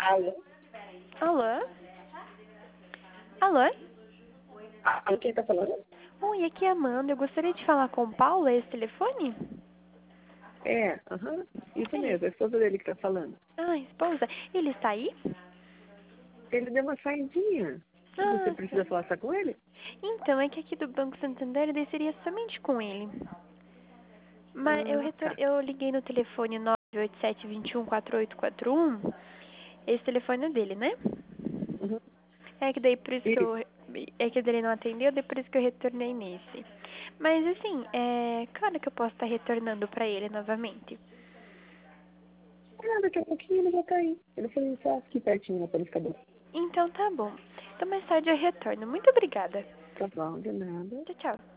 Alô? Alô? Alô? Alô, quem tá falando? Oi, aqui é a Amanda. Eu gostaria de falar com o Paulo. É esse telefone? É, aham, isso Ele... mesmo, é a esposa dele que tá falando. Ah, esposa. Ele está aí? Ele deu uma saidinha. Você Ah, precisa sim. falar só com ele? Então, é que aqui do Banco Santander eu desceria somente com ele. Mas Ah, tá. eu liguei no telefone 987214841. Esse telefone é dele, né? Uhum. É que daí por isso que Isso. eu... É que ele não atendeu, daí por isso que eu retornei nesse. Mas assim, claro que eu posso estar retornando pra ele novamente. Ah, daqui a pouquinho ele já tá aí. Ele foi só aqui pertinho no panificador. Então tá bom. Então mais tarde eu retorno. Muito obrigada. Tá bom, de nada. Tchau, tchau.